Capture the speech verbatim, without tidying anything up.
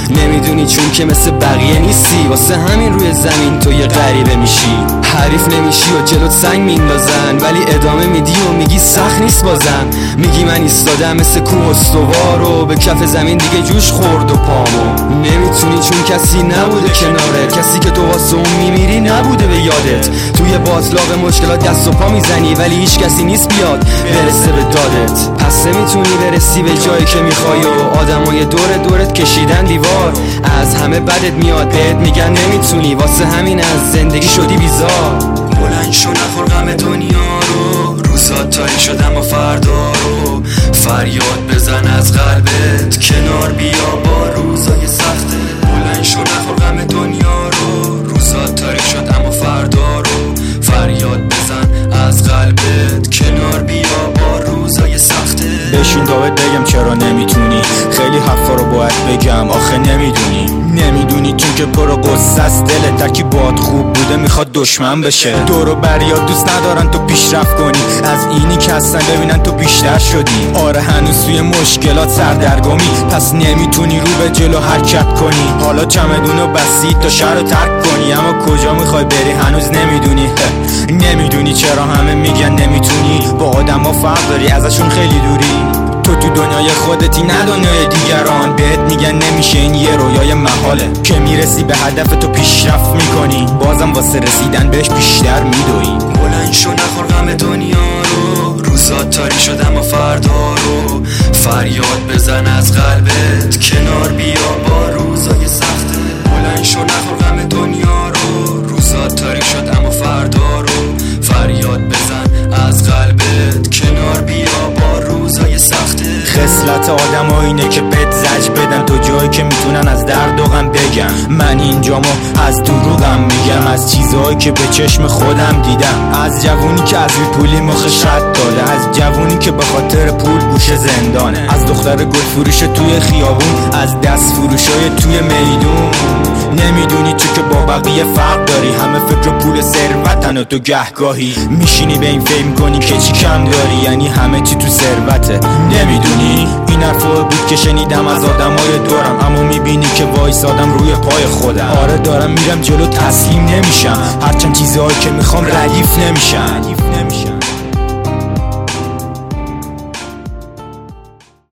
نمیدونی چون که مثل بقیه نیستی، واسه همین روی زمین تو یه غریبه میشی. حریف نمیشی و جلوت سنگ میندازن، ولی ادامه میدی و میگی سخت نیست بازم. میگی من ایستادم مثل کوه استوار و به کف زمین دیگه جوش خورد و پامو. نمیتونی چون کسی نبوده کنارت، کسی که تو واسه اون میمیری نبوده به یادت. توی باطلاق مشکلات دست و پا میزنی، ولی هیچ کسی نیست بیاد برسه به دادت. پس نمیتونی برسی به جایی که میخوای و آدمای دور دورت کشیدن دیوار. از همه بدت میاد، بهت میگن نمیتونی، واسه همین از زندگی شدی بیزار. بلند شو نخور غم دنیا رو، روزا تاریک شدم و فردا رو. فریاد بزن از قلبت، کنار بیا با روزای سخته. بلند شو نخور غم دنیا رو، روزا تاریک شدم و فردا رو. فریاد بزن از قلبت، کنار بیا با روزای سخته. بشین تا بهت بگم چرا نمیتونی، خیلی حرفا رو باید بگم آخه نمیدونی. نمیدونی چون که پرو قصه است دلت، در کی باد خوب بوده میخواد دشمن بشه. دور و بریا دوست ندارن تو پیشرفت کنی، از اینی که هستن ببینن تو بیشتر شدی. آره هنوز توی مشکلات سردرگمی، پس نمیتونی رو به جلو حرکت کنی. حالا چمدونو بستی تا شهر رو ترک کنی، اما کجا میخوای بری هنوز نمیدونی. نمیدونی چرا همه میگن نمیتونی، با آدم ها فرق داری ازشون خیلی دوری. تو تو دنیای خودتی نه دنیای دیگران، بهت میگن نمیشه این یه رویای محاله. که میرسی به هدف تو پیشرفت میکنی، بازم واسه رسیدن بهش بیشتر میدوی. بلند شو نخور غم دنیا رو، روزا تاریک شدم و فردا رو. فریاد بزن از قلبت، کنار بیا با روزای سخته. بلند شو نخور غم دنیا رو، روزا تاریک شدم و فردا رو. فریاد بزن از قلبت، کنار بیا با روزای سخته. خصلت آدم ها اینه که بهت زج بدن تو جایی که میتونن از درد و غم بگن. من اینجامو از دروغم میگم، از چیزهایی که به چشم خودم دیدم. از جوونی که از بی پولی مخش رد داده، از جوونی که به خاطر پول گوشه زندانه. از دختر گل فروش توی خیابون، از دست فروشای توی میدون. نمیدونی تو که با بقیه فرق داری، همه فکر پول ثروتن و تو گهگاهی میشینی به این فهم کنی که چی کم داری، یعنی همه چی تو ثروته. نمیدونی این حرفا بود که شنیدم از آدمای دورم، اما میبینی که وایسادم روی پای خودم. آره دارم میرم جلو، تسلیم نمیشم، هرچند چیزهایی که میخوام ردیف نمیشن.